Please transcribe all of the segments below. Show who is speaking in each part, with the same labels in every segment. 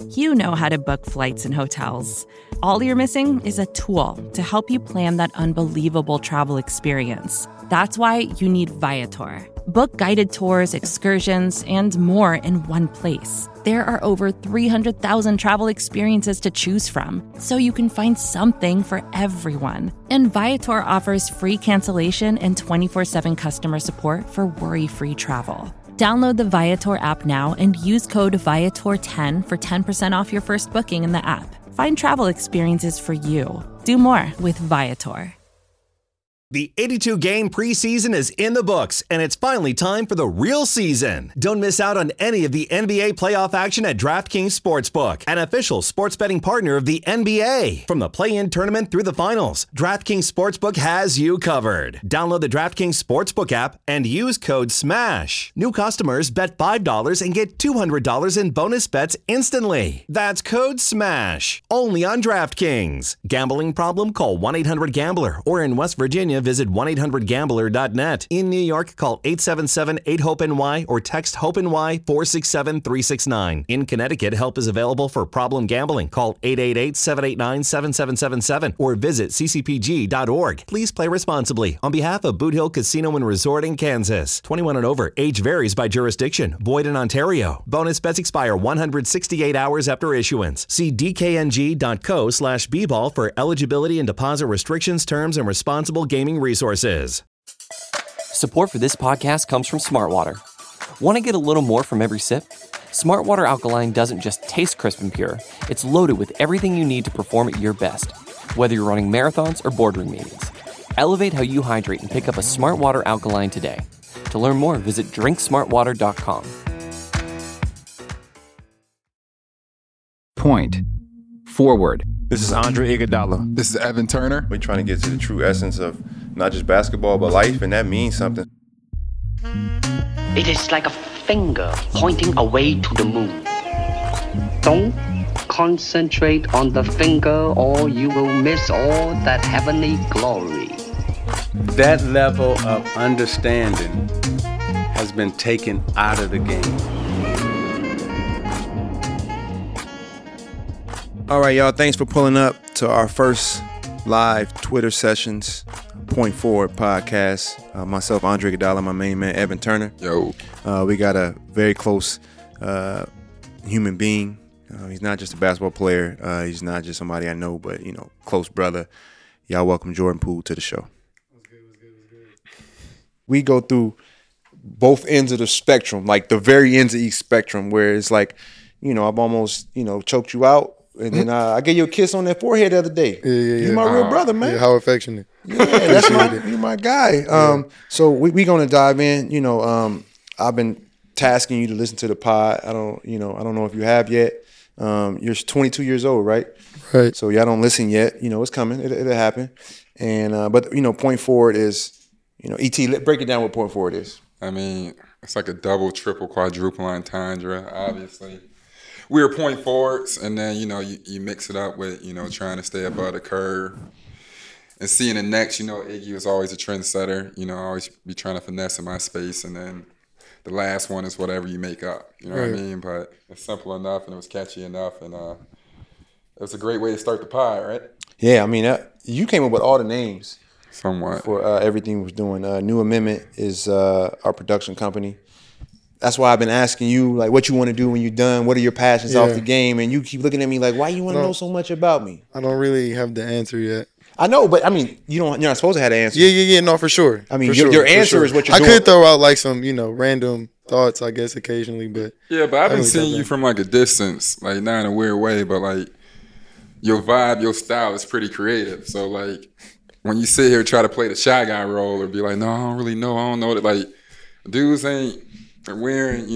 Speaker 1: You know how to book flights and hotels. All you're missing is a tool to help you plan that unbelievable travel experience. That's why you need Viator. Book guided tours, excursions, and more in one place. There are over 300,000 travel experiences to choose from, so you can find something for everyone. And Viator offers free cancellation and 24/7 customer support for worry-free travel. Download the Viator app now and use code Viator10 for 10% off your first booking in the app. Find travel experiences for you. Do more with Viator.
Speaker 2: The 82-game preseason is in the books, and it's finally time for the real season. Don't miss out on any of the NBA playoff action at DraftKings Sportsbook, an official sports betting partner of the NBA. From the play-in tournament through the finals, DraftKings Sportsbook has you covered. Download the DraftKings Sportsbook app and use code SMASH. New customers bet $5 and get $200 in bonus bets instantly. That's code SMASH. Only on DraftKings. Gambling problem? Call 1-800-GAMBLER. Or in West Virginia, visit 1-800-GAMBLER.net. In New York, call 877-8-HOPE-NY or text HOPE-NY 467-369. In Connecticut, help is available for problem gambling. Call 888-789-7777 or visit ccpg.org. Please play responsibly. On behalf of Boot Hill Casino and Resort in Kansas. 21 and over. Age varies by jurisdiction. Void in Ontario. Bonus bets expire 168 hours after issuance. See dkng.co/bball for eligibility and deposit restrictions, terms, and responsible gaming resources.
Speaker 3: Support for this podcast comes from Smartwater. Want to get a little more from every sip? Smartwater Alkaline doesn't just taste crisp and pure. It's loaded with everything you need to perform at your best, whether you're running marathons or boardroom meetings. Elevate how you hydrate and pick up a Smartwater Alkaline today. To learn more, visit drinksmartwater.com.
Speaker 4: Point forward.
Speaker 5: This is Andre Iguodala.
Speaker 6: This is Evan Turner.
Speaker 7: We're trying to get to the true essence of not just basketball, but life, and that means something.
Speaker 8: It is like a finger pointing away to the moon. Don't concentrate on the finger or you will miss all that heavenly glory.
Speaker 9: That level of understanding has been taken out of the game.
Speaker 7: All right, y'all. Thanks for pulling up to our first live Twitter sessions, Point Forward podcast. Myself, Andre Iguodala, my main man, Evan Turner.
Speaker 6: Yo.
Speaker 7: We got a very close human being. He's not just a basketball player. He's not just somebody I know, but, close brother. Y'all welcome Jordan Poole to the show.
Speaker 10: What's good?
Speaker 7: We go through both ends of the spectrum, like the very ends of each spectrum, where it's like, I've almost, choked you out. And then I gave you a kiss on that forehead the other day.
Speaker 10: Yeah.
Speaker 7: You're my real brother, man.
Speaker 10: Yeah, how affectionate.
Speaker 7: Yeah, you're my guy. So we gonna dive in. I've been tasking you to listen to the pod. I don't know if you have yet. You're 22 years old, right?
Speaker 10: Right.
Speaker 7: So y'all don't listen yet. It's coming. It'll happen. And but Point Forward is, ET. Break it down what Point Forward is.
Speaker 6: I mean, it's like a double, triple, quadruple entendre, obviously. We were point forwards, and then, you mix it up with, trying to stay above the curve. And seeing the next, Iggy was always a trendsetter. I always be trying to finesse in my space. And then the last one is whatever you make up. You know what I mean? But it's simple enough, and it was catchy enough. And it was a great way to start the pod, right?
Speaker 7: Yeah, I mean, you came up with all the names.
Speaker 6: Somewhat.
Speaker 7: For everything we're doing. New Amendment is our production company. That's why I've been asking you, like, what you want to do when you're done. What are your passions off the game? And you keep looking at me like, why you want to know so much about me?
Speaker 10: I don't really have the answer yet.
Speaker 7: I know, but I mean, you're not supposed to have the answer.
Speaker 10: Yeah, no, for sure.
Speaker 7: I mean, your answer is what you're doing.
Speaker 10: I could throw out like some, random thoughts, I guess, occasionally, but
Speaker 6: yeah, but I've been seeing you from like a distance, like not in a weird way, but like your vibe, your style is pretty creative. So like when you sit here and try to play the shy guy role or be like, no, I don't really know, I don't know that, like dudes ain't wearing,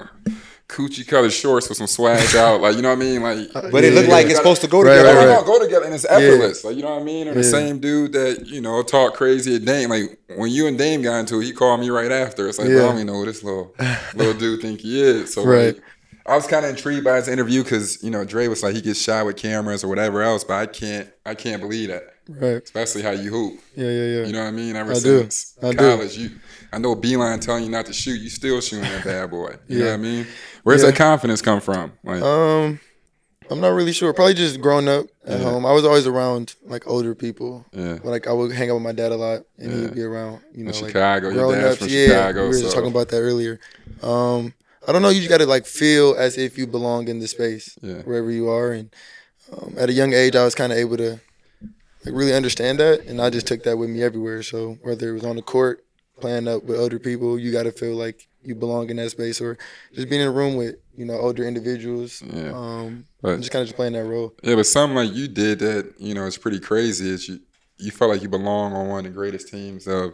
Speaker 6: coochie colored shorts with some swag out, like, you know what I mean? Like,
Speaker 7: but it looked like it's supposed to go together.
Speaker 6: Right. Don't go together, and it's effortless. Like, you know what I mean? Or the same dude that, talk crazy at Dame. Like, when you and Dame got into it, he called me right after. It's like, bro, I don't even know who this little dude think he is. So, like, I was kind of intrigued by his interview because, Dre was like, he gets shy with cameras or whatever else, but I can't believe that.
Speaker 10: Right.
Speaker 6: Especially how you hoop.
Speaker 10: Yeah.
Speaker 6: You know what I mean? Ever since college, I know Beeline telling you not to shoot, you still shooting that bad boy. You know what I mean? Where's that confidence come from? Like,
Speaker 10: I'm not really sure. Probably just growing up at home. I was always around like older people.
Speaker 6: Yeah.
Speaker 10: Like I would hang out with my dad a lot, and he would be around. You know,
Speaker 6: in
Speaker 10: like
Speaker 6: Chicago. Your
Speaker 10: growing
Speaker 6: dad's
Speaker 10: up.
Speaker 6: from
Speaker 10: Yeah,
Speaker 6: Chicago.
Speaker 10: we were just talking about that earlier. I don't know. You just got to like feel as if you belong in the space wherever you are. And at a young age, I was kind of able to like really understand that, and I just took that with me everywhere. So whether it was on the court, playing up with other people, you got to feel like you belong in that space, or just being in a room with older individuals.
Speaker 6: But
Speaker 10: just kind of just playing that role.
Speaker 6: Yeah, but something like you did that it's pretty crazy. Is you felt like you belong on one of the greatest teams of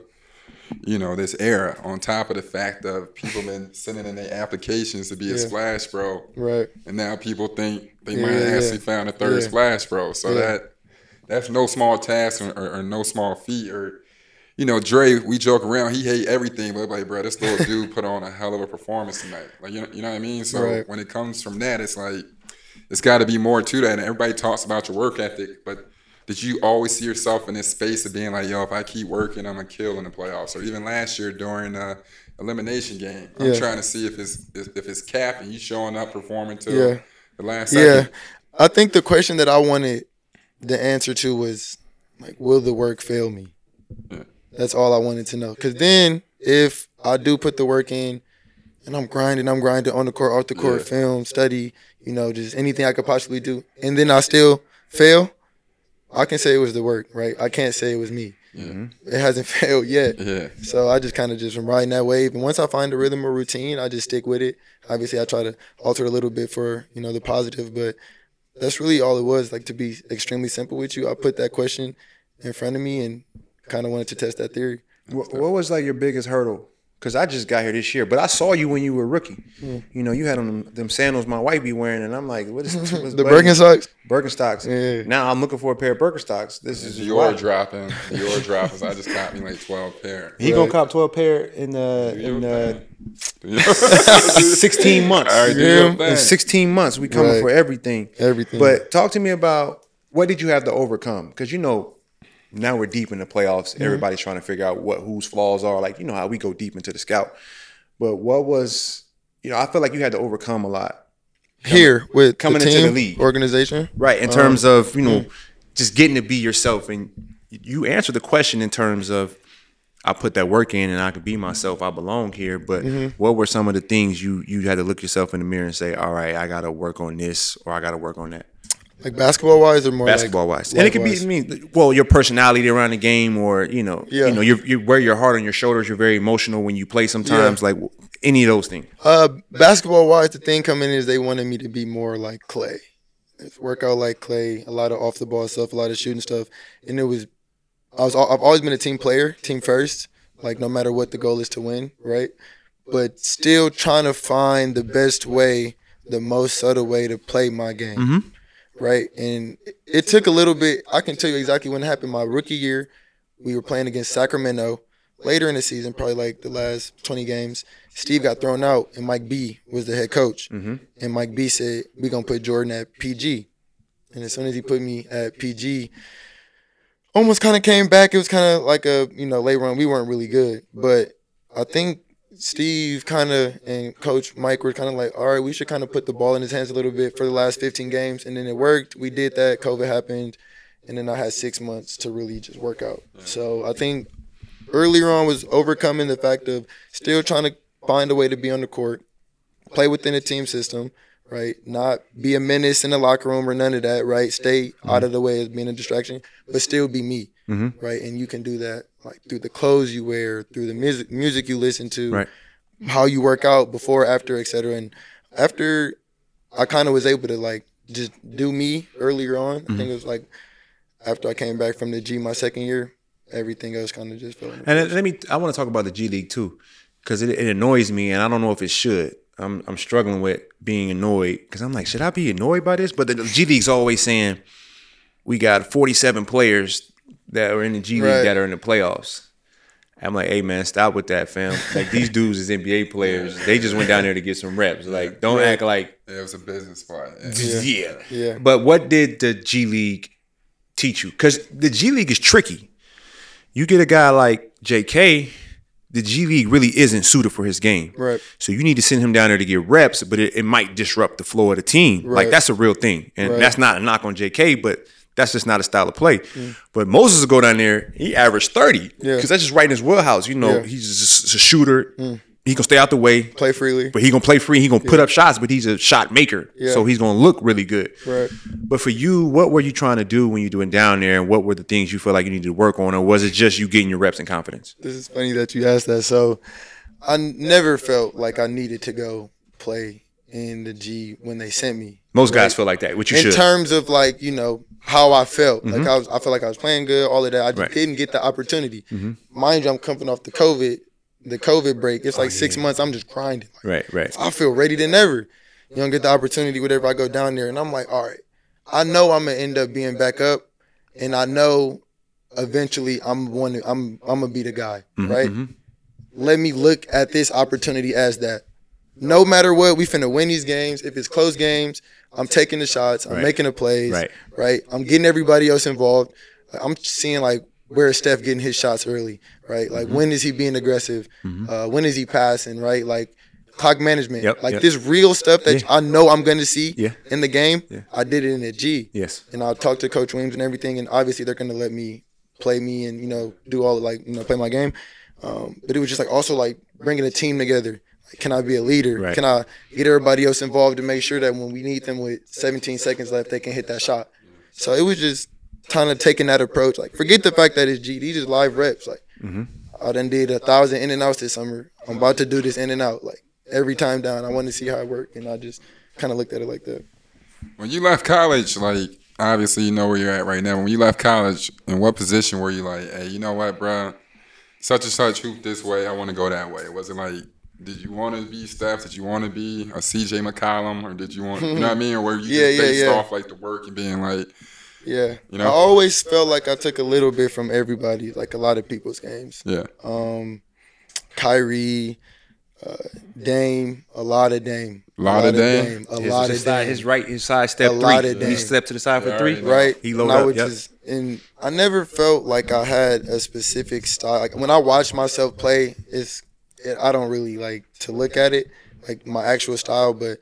Speaker 6: this era. On top of the fact of people been sending in their applications to be a Splash Bro,
Speaker 10: right?
Speaker 6: And now people think they might have actually found a third Splash Bro. So that's no small task or no small feat. Or Dre, we joke around, he hate everything, but like, bro, this little dude put on a hell of a performance tonight. Like, you know what I mean? So when it comes from that, it's like, it's got to be more to that. And everybody talks about your work ethic, but did you always see yourself in this space of being like, yo, if I keep working, I'm going to kill in the playoffs? Or even last year during the elimination game, I'm trying to see if it's cap and you showing up performing till the last second.
Speaker 10: Yeah, I think the question that I wanted the answer to was, like, will the work fail me? Yeah. That's all I wanted to know. Because then if I do put the work in and I'm grinding on the court, off the court, film, study, just anything I could possibly do, and then I still fail, I can say it was the work, right? I can't say it was me. Mm-hmm. It hasn't failed yet. Yeah. So I just kind of just am riding that wave. And once I find a rhythm or routine, I just stick with it. Obviously, I try to alter a little bit for, the positive, but that's really all it was. Like, to be extremely simple with you, I put that question in front of me and kind of wanted to test that theory.
Speaker 7: What was like your biggest hurdle? Because I just got here this year, but I saw you when you were a rookie. You had on them sandals my wife be wearing, and I'm like, what is
Speaker 10: the Birkenstocks?
Speaker 7: Birkenstocks. Yeah. Now I'm looking for a pair of Birkenstocks. This is
Speaker 6: Dior dropping. Dior dropping. I just got me like 12 pair.
Speaker 7: He gonna cop 12 pair in 16 months.
Speaker 6: All right,
Speaker 7: in 16 months, we coming for everything.
Speaker 10: Everything.
Speaker 7: But talk to me about, what did you have to overcome? Because now we're deep in the playoffs. Everybody's trying to figure out whose flaws are. Like, how we go deep into the scout. But what was, I feel like you had to overcome a lot.
Speaker 10: Here with
Speaker 7: coming
Speaker 10: the team,
Speaker 7: into the league.
Speaker 10: Organization.
Speaker 7: Right, in terms of, just getting to be yourself. And you answered the question in terms of, I put that work in and I can be myself. I belong here. But what were some of the things you had to look yourself in the mirror and say, all right, I got to work on this or I got to work on that?
Speaker 10: Like basketball-wise or more
Speaker 7: basketball-wise? And it could be, your personality around the game or, you wear your heart on your shoulders. You're very emotional when you play sometimes, like any of those things.
Speaker 10: Basketball-wise, the thing coming in is they wanted me to be more like Clay. Work out like Clay, a lot of off-the-ball stuff, a lot of shooting stuff. And I've always been a team player, team first, like no matter what the goal is to win, right? But still trying to find the best way, the most subtle way to play my game. Mm-hmm. Right, and it took a little bit. I can tell you exactly when it happened. My rookie year, we were playing against Sacramento. Later in the season, probably like the last 20 games, Steve got thrown out, and Mike B was the head coach. Mm-hmm. And Mike B said, we're going to put Jordan at PG. And as soon as he put me at PG, almost kind of came back. It was kind of like a, late run. We weren't really good. But I think Steve and Coach Mike were kind of like, all right, we should kind of put the ball in his hands a little bit for the last 15 games. And then it worked. We did that. COVID happened. And then I had 6 months to really just work out. So I think earlier on was overcoming the fact of still trying to find a way to be on the court, play within a team system, right? Not be a menace in the locker room or none of that, right? Stay out of the way as being a distraction, but still be me, right? And you can do that like through the clothes you wear, through the music you listen to, how you work out before, after, et cetera. And after I kind of was able to like just do me earlier on, I think it was like after I came back from the G my second year, everything else kind of just fell into place.
Speaker 7: And I want to talk about the G League too, because it annoys me, and I don't know if it should. I'm struggling with being annoyed because I'm like, should I be annoyed by this? But the G League's always saying we got 47 players that are in the G League that are in the playoffs. I'm like, hey man, stop with that, fam. Like, these dudes is NBA players. They just went down there to get some reps. Like, don't act like
Speaker 6: it was a business part.
Speaker 7: Yeah. But what did the G League teach you? Because the G League is tricky. You get a guy like JK the G League really isn't suited for his game.
Speaker 10: Right.
Speaker 7: So you need to send him down there to get reps, but it might disrupt the flow of the team.
Speaker 10: Right.
Speaker 7: Like, that's a real thing. And that's not a knock on JK, but that's just not a style of play. But Moses will go down there, he averaged 30. Because that's just right in his wheelhouse. You know, he's just a shooter. He gonna stay out the way.
Speaker 10: Play freely.
Speaker 7: But he gonna play free. He gonna put up shots, but he's a shot maker. So he's gonna look really good.
Speaker 10: Right.
Speaker 7: But for you, what were you trying to do when you went down there, and what were the things you feel like you needed to work on, or was it just you getting your reps and confidence?
Speaker 10: This is funny that you asked that. So I never felt like I needed to go play in the G when they sent me.
Speaker 7: Most guys feel like that, which you should.
Speaker 10: In terms of, like, you know, how I felt. Like, I felt like I was playing good, all of that. I just didn't get the opportunity. Mind you, I'm coming off the COVID break. It's like 6 months. I'm just grinding. Like,
Speaker 7: Right.
Speaker 10: I feel ready than ever. You don't get the opportunity whenever I go down there. And I'm like, all right, I know I'm going to end up being back up. And I know eventually I'm going to be the guy, right? Let me look at this opportunity as that. No matter what, we finna win these games. If it's close games, I'm taking the shots. I'm making the plays, right? I'm getting everybody else involved. I'm seeing, like, where is Steph getting his shots early, right? Like, when is he being aggressive? When is he passing, right? Like, clock management. This real stuff that I know I'm going to see in the game, I did it in the G. And I'll talk to Coach Williams and everything, and obviously they're going to let me play me and, you know, do all, like, you know, play my game. But it was just, like, also, like, bringing a team together. Like, can I be a leader? Can I get everybody else involved to make sure that when we need them with 17 seconds left, they can hit that shot? So it was just kind of taking that approach. Like, forget the fact that it's G. These just live reps. Like, I done did 1,000 in and outs this summer. I'm about to do this in and out. Like, every time down, I want to see how it works. And I just kind of looked at it like that.
Speaker 6: When you left college, like, obviously you know where you're at right now. When you left college, in what position were you like, hey, you know what, bro? Such and such hoop this way, I want to go that way. Was it like, did you want to be Steph? Did you want to be a CJ McCollum? Or did you want, you know what I mean? Or were you just based off, like, the work and being like,
Speaker 10: you know? I
Speaker 6: I
Speaker 10: always felt like I took a little bit from everybody, like a lot of people's games. Kyrie, Dame, a lot of Dame.
Speaker 6: A lot of Dame.
Speaker 10: A lot of Dame.
Speaker 7: His side step
Speaker 10: a
Speaker 7: three.
Speaker 10: Lot of Dame.
Speaker 7: He stepped to the side for three.
Speaker 10: Right.
Speaker 7: He loaded up.
Speaker 10: And I never felt like I had a specific style. Like, when I watch myself play, I don't really like to look at it, like my actual style, but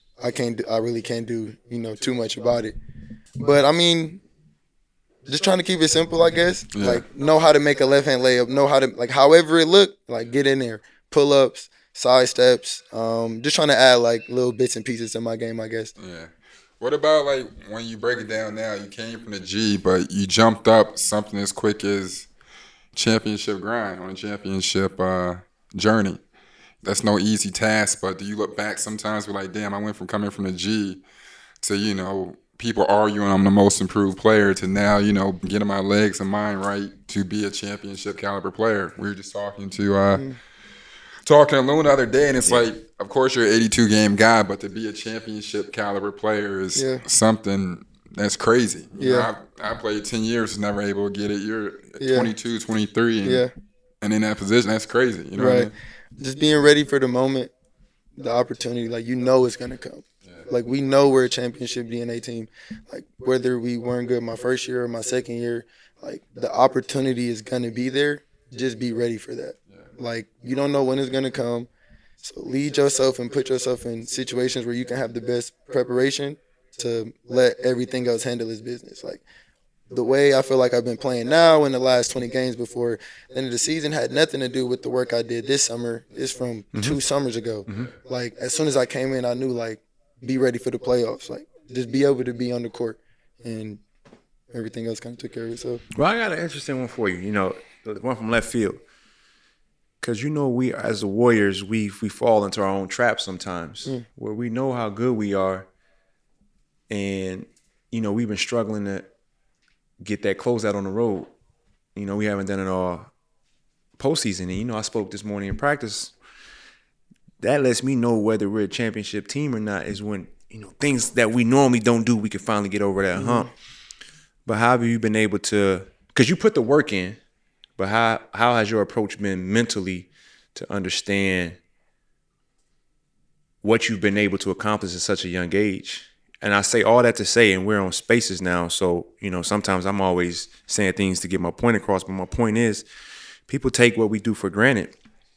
Speaker 10: I really can't do, you know, too much about it. But I mean, just trying to keep it simple, I guess. Like, know how to make a left hand layup, know how to, like, however it look, like, get in there, pull ups, side steps. Just trying to add, like, little bits and pieces to my game, I guess.
Speaker 6: What about, like, when you break it down now, you came from the G, but you jumped up something as quick as championship grind on a championship journey. That's no easy task, but do you look back sometimes and be like, damn, I went from coming from the G to, you know, people arguing I'm the most improved player to now, you know, getting my legs and mind right to be a championship caliber player. We were just talking to Loon the other day, and it's like, of course you're an 82 game guy, but to be a championship caliber player is something that's crazy. You know, I played 10 years, was never able to get it. You're 22, 23, and in that position, that's crazy. You know what I mean?
Speaker 10: Just being ready for the moment, the opportunity, like, you know it's going to come. Like, we know we're a championship DNA team. Like, whether we weren't good my first year or my second year, like, the opportunity is going to be there. Just be ready for that. Like, you don't know when it's going to come. So lead yourself and put yourself in situations where you can have the best preparation to let everything else handle its business. Like, the way I feel like I've been playing now in the last 20 games before the end of the season had nothing to do with the work I did this summer. It's from 2 summers ago. Like, as soon as I came in, I knew, like, be ready for the playoffs. Like, just be able to be on the court, and everything else kind of took care of itself.
Speaker 7: Well, I got an interesting one for you. You know, the one from left field. Because, you know, we as the Warriors, we fall into our own trap sometimes where we know how good we are. And, you know, we've been struggling to get that closeout on the road. You know, we haven't done it all postseason. And, you know, I spoke this morning in practice. That lets me know whether we're a championship team or not is when, you know, things that we normally don't do, we can finally get over that hump. But how have you been able to, because you put the work in, but how has your approach been mentally to understand what you've been able to accomplish at such a young age? And I say all that to say, and we're on Spaces now, so, you know, sometimes I'm always saying things to get my point across, but my point is people take what we do for granted.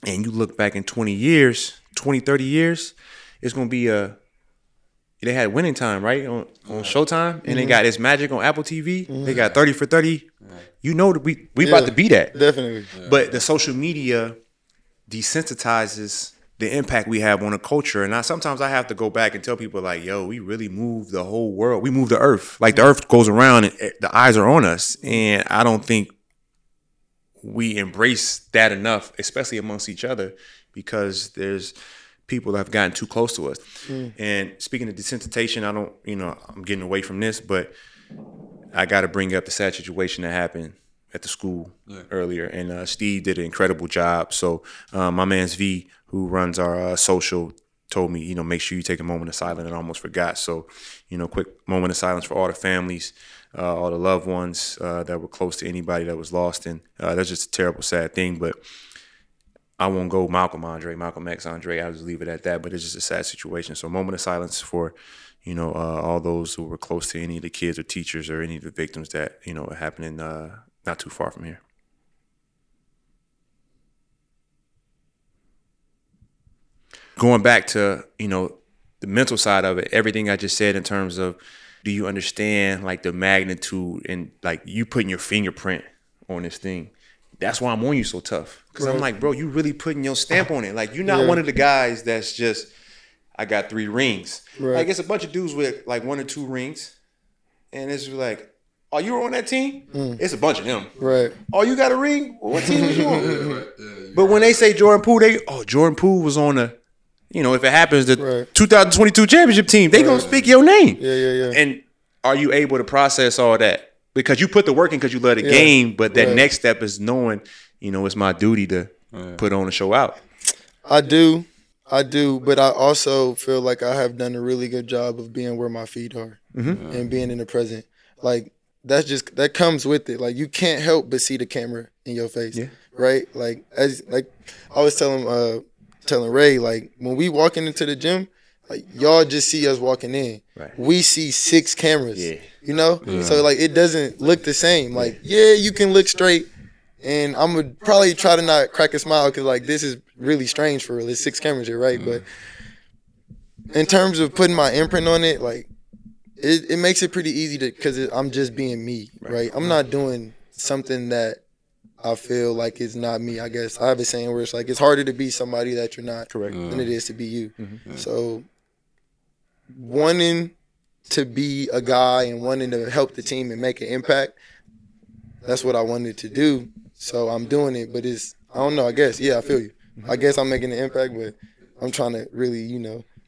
Speaker 7: and you look back in 20 years, 20, 30 years, it's going to be they had Winning Time, right, on Showtime, and they got It's Magic on Apple TV. They got 30 for 30. You know that we about to be that.
Speaker 10: Definitely.
Speaker 7: But the social media desensitizes the impact we have on a culture. And sometimes I have to go back and tell people like, yo, we really move the whole world. We move the earth. Like the earth goes around and the eyes are on us. And I don't think we embrace that enough, especially amongst each other, because there's people that have gotten too close to us. And speaking of desensitization, I'm getting away from this, but I got to bring up the sad situation that happened at the school earlier. And Steve did an incredible job. So my man's V, who runs our social, told me, make sure you take a moment of silence, and I almost forgot. So, quick moment of silence for all the families, all the loved ones that were close to anybody that was lost. And that's just a terrible, sad thing. But I won't go Malcolm X Andre. I'll just leave it at that. But it's just a sad situation. So moment of silence for, all those who were close to any of the kids or teachers or any of the victims that, are happening not too far from here. Going back to, the mental side of it, everything I just said in terms of, do you understand like the magnitude and like you putting your fingerprint on this thing? That's why I'm on you so tough. Because I'm like, bro, you really putting your stamp on it. Like, you're not one of the guys that's just, I got 3 rings. Right. Like, it's a bunch of dudes with like 1 or 2 rings. And it's like, oh, you were on that team? It's a bunch of them.
Speaker 10: Right.
Speaker 7: Oh, you got a ring? What team was you on? But when they say Jordan Poole, Jordan Poole was on the, if it happens, the 2022 championship team, they going to speak your name.
Speaker 10: Yeah.
Speaker 7: And are you able to process all that? Because you put the work in because you love the game, but that next step is knowing, it's my duty to put on a show out. I
Speaker 10: do, but I also feel like I have done a really good job of being where my feet are and being in the present. Like, that comes with it. Like, you can't help but see the camera in your face, right? Like, I was telling Ray, like, when we walking into the gym, like, y'all just see us walking in. Right. We see 6 cameras, So, like, it doesn't look the same. Like, you can look straight, and I'm going to probably try to not crack a smile because, like, this is really strange for real. There's 6 cameras here, right? But in terms of putting my imprint on it, like, it makes it pretty easy because I'm just being me, right? I'm not doing something that I feel like it's not me. I guess I have a saying where it's like, it's harder to be somebody that you're not than it is to be you. So wanting to be a guy and wanting to help the team and make an impact, that's what I wanted to do. So I'm doing it, but I don't know, I guess, I feel you. I guess I'm making an impact, but I'm trying to really,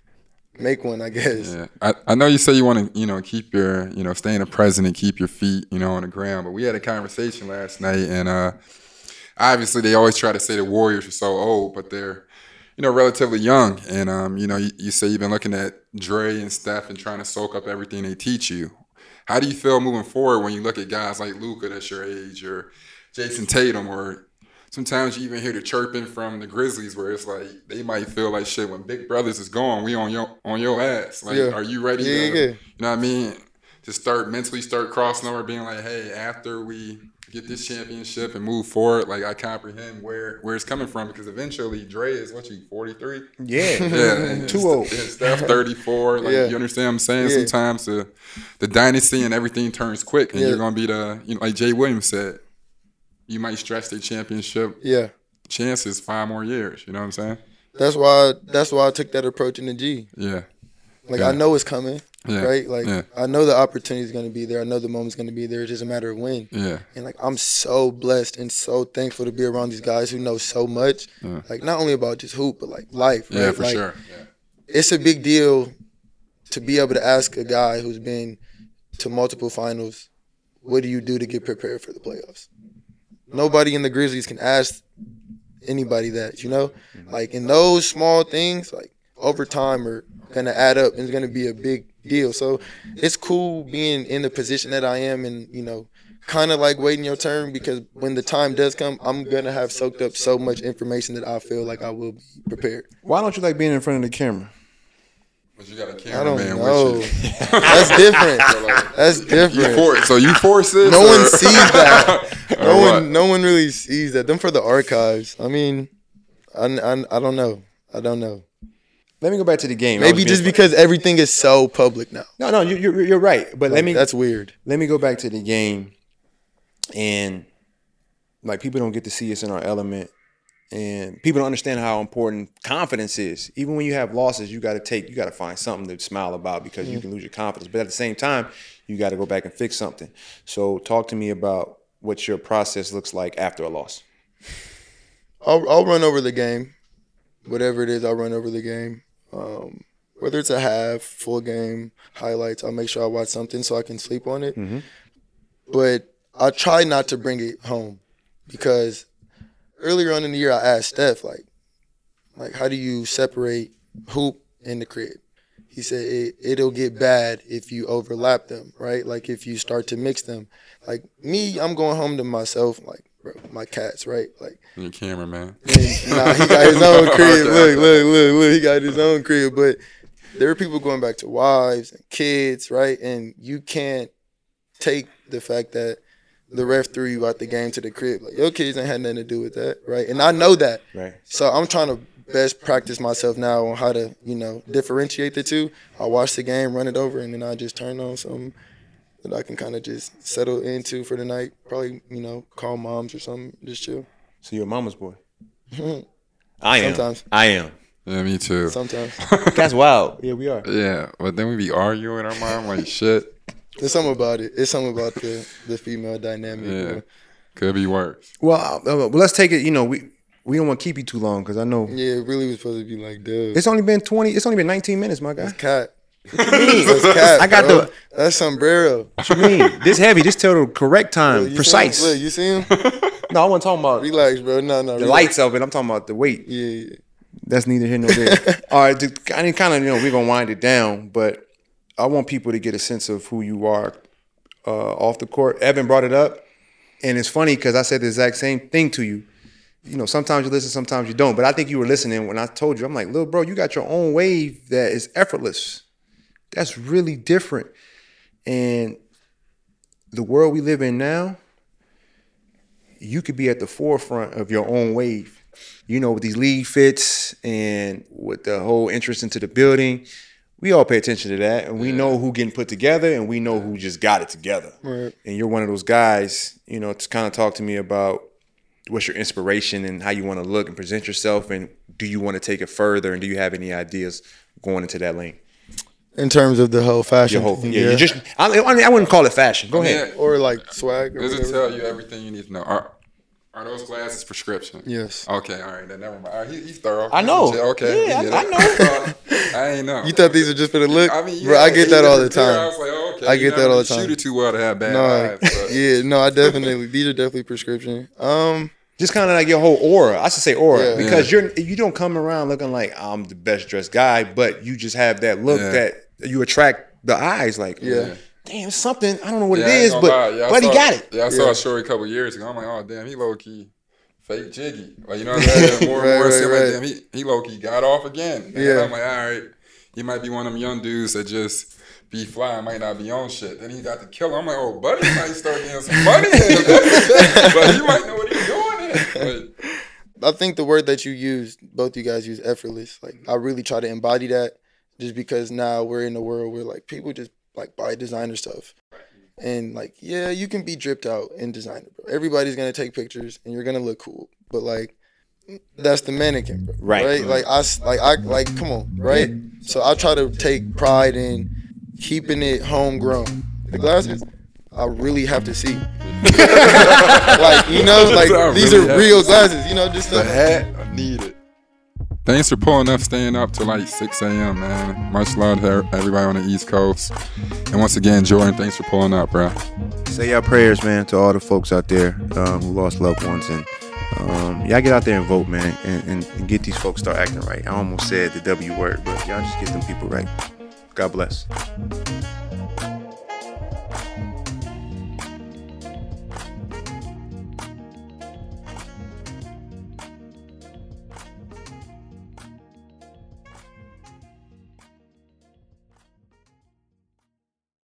Speaker 10: make one, I guess.
Speaker 6: Yeah. I know you say you want to, keep your, stay in the present and keep your feet, on the ground. But we had a conversation last night, and obviously they always try to say the Warriors are so old, but they're, relatively young. And, you say you've been looking at Dre and Steph and trying to soak up everything they teach you. How do you feel moving forward when you look at guys like Luka that's your age, or Jason Tatum, or sometimes you even hear the chirping from the Grizzlies where it's like they might feel like shit when Big Brothers is gone, we on your ass. Like, are you ready to, you know what I mean, to mentally start crossing over, being like, hey, after we get this championship and move forward, like, I comprehend where it's coming from, because eventually Dre is 43? Yeah.
Speaker 7: Too old.
Speaker 6: And Steph 34. Like, you understand what I'm saying? Sometimes the dynasty and everything turns quick, and you're gonna be like Jay Williams said, you might stretch their championship chances 5 more years. You know what I'm saying?
Speaker 10: That's why I took that approach in the G.
Speaker 6: Yeah.
Speaker 10: Like, I know it's coming, right? Like, I know the opportunity is going to be there. I know the moment's going to be there. It's just a matter of when.
Speaker 6: Yeah.
Speaker 10: And, like, I'm so blessed and so thankful to be around these guys who know so much. Like, not only about just hoop, but, like, life. Right?
Speaker 6: Yeah, for
Speaker 10: like,
Speaker 6: sure. Yeah.
Speaker 10: It's a big deal to be able to ask a guy who's been to multiple finals, what do you do to get prepared for the playoffs? Nobody in the Grizzlies can ask anybody that, Like, in those small things, like, over time are going to add up and it's going to be a big deal. So it's cool being in the position that I am and, kind of like waiting your turn, because when the time does come, I'm going to have soaked up so much information that I feel like I will be prepared.
Speaker 7: Why don't you like being in front of the camera?
Speaker 6: But you got a cameraman
Speaker 10: with you. That's different. That's different.
Speaker 6: So you force it?
Speaker 10: No one sees that. No one really sees that. Them for the archives. I mean, I don't know. I don't know.
Speaker 7: Let me go back to the game.
Speaker 10: Maybe just because everything is so public now.
Speaker 7: No, you're right. But
Speaker 10: like, that's weird.
Speaker 7: Let me go back to the game, and like people don't get to see us in our element, and people don't understand how important confidence is. Even when you have losses, you got to find something to smile about because you can lose your confidence. But at the same time, you got to go back and fix something. So talk to me about what your process looks like after a loss.
Speaker 10: I'll run over the game, whatever it is. I'll run over the game. Whether it's a half, full game, highlights, I'll make sure I watch something so I can sleep on it. Mm-hmm. But I try not to bring it home because earlier on in the year I asked Steph, like how do you separate hoop and the crib? He said it'll get bad if you overlap them, right? Like if you start to mix them. Like me, I'm going home to myself, like, bro, my cats, right? Like
Speaker 6: your cameraman.
Speaker 10: Nah, he got his own crib. Look, he got his own crib. But there are people going back to wives and kids, right? And you can't take the fact that the ref threw you out the game to the crib. Like, your kids ain't had nothing to do with that, right? And I know that.
Speaker 7: Right.
Speaker 10: So I'm trying to best practice myself now on how to, differentiate the two. I watch the game, run it over, and then I just turn on something that I can kind of just settle into for the night. Probably, call moms or something, just chill.
Speaker 7: So you're a mama's boy? I am.
Speaker 10: Sometimes.
Speaker 7: I am.
Speaker 6: Yeah, me too.
Speaker 10: Sometimes.
Speaker 7: That's wild. Yeah, we are.
Speaker 6: Yeah, but then we be arguing our mom like shit.
Speaker 10: There's something about it. It's something about the female dynamic.
Speaker 6: Yeah, could be worse.
Speaker 7: Well, let's take it. We don't want to keep you too long because I know.
Speaker 10: Yeah, it really was supposed to be like, dude.
Speaker 7: It's only been 19 minutes, my guy.
Speaker 10: That's cat. What you mean? That's cat.
Speaker 7: I got
Speaker 10: that's sombrero.
Speaker 7: What you mean? This heavy. Just tell the correct time,
Speaker 10: look,
Speaker 7: precise.
Speaker 10: Look, you see him?
Speaker 7: No, I wasn't talking about.
Speaker 10: Relax, bro. No.
Speaker 7: The lights of it. I'm talking about the weight.
Speaker 10: Yeah.
Speaker 7: That's neither here nor there. All right, I mean, kind of, we're gonna wind it down, but I want people to get a sense of who you are off the court. Evan brought it up, and it's funny because I said the exact same thing to you. Sometimes you listen, sometimes you don't. But I think you were listening when I told you. I'm like, little bro, you got your own wave that is effortless. That's really different. And the world we live in now, you could be at the forefront of your own wave. With these league fits and with the whole interest into the building, we all pay attention to that. And we know who getting put together and we know who just got it together.
Speaker 10: Right.
Speaker 7: And you're one of those guys, to kind of talk to me about what's your inspiration and how you want to look and present yourself, and do you want to take it further, and do you have any ideas going into that lane?
Speaker 10: In terms of the whole fashion,
Speaker 7: I wouldn't call it fashion. Go ahead.
Speaker 10: Or like swag. Or
Speaker 6: Does it
Speaker 10: whatever.
Speaker 6: tell you everything you need to know? Are those glasses prescription?
Speaker 10: Yes.
Speaker 6: Okay, all right, then never mind. All right, he's thorough.
Speaker 7: I know.
Speaker 6: Okay.
Speaker 7: Yeah, I know.
Speaker 6: I ain't know.
Speaker 10: You thought these were just for the look?
Speaker 6: I mean,
Speaker 10: bro, I get that all the time.
Speaker 6: I was like, oh, okay.
Speaker 10: I get that all the time.
Speaker 6: Shoot it too well to have bad eyes. But.
Speaker 10: Yeah, I definitely. These are definitely prescription.
Speaker 7: Just kind of like your whole aura. I should say aura because
Speaker 6: Yeah.
Speaker 7: you don't come around looking like I'm the best dressed guy, but you just have that look that you attract the eyes. Like, damn, something, I don't know what it is, but he got it.
Speaker 6: Yeah, I saw a story a couple years ago. I'm like, oh damn, he low key fake jiggy. Like, more and more. Like, damn, he low key got off again. And I'm like, all right, he might be one of them young dudes that just be fly, might not be on shit. Then he got the killer. I'm like, oh, buddy might start getting some money in, but he might know what he's doing.
Speaker 10: I think the word that you used, both you guys use, effortless. Like, I really try to embody that, just because now we're in a world where like people just like buy designer stuff. And like, yeah, you can be dripped out in designer, bro. Everybody's gonna take pictures and you're gonna look cool. But like, that's the mannequin, bro. Right? Like I come on, right? So I try to take pride in keeping it homegrown. The glasses, I really have to see. Like, these are real glasses, just
Speaker 6: the hat, I need it. Thanks for pulling up, staying up till like 6 a.m., man. Much love to everybody on the East Coast. And once again, Jordan, thanks for pulling up, bro.
Speaker 7: Say your prayers, man, to all the folks out there who lost loved ones. And y'all get out there and vote, man, and get these folks start acting right. I almost said the W word, but y'all just get them people right. God bless.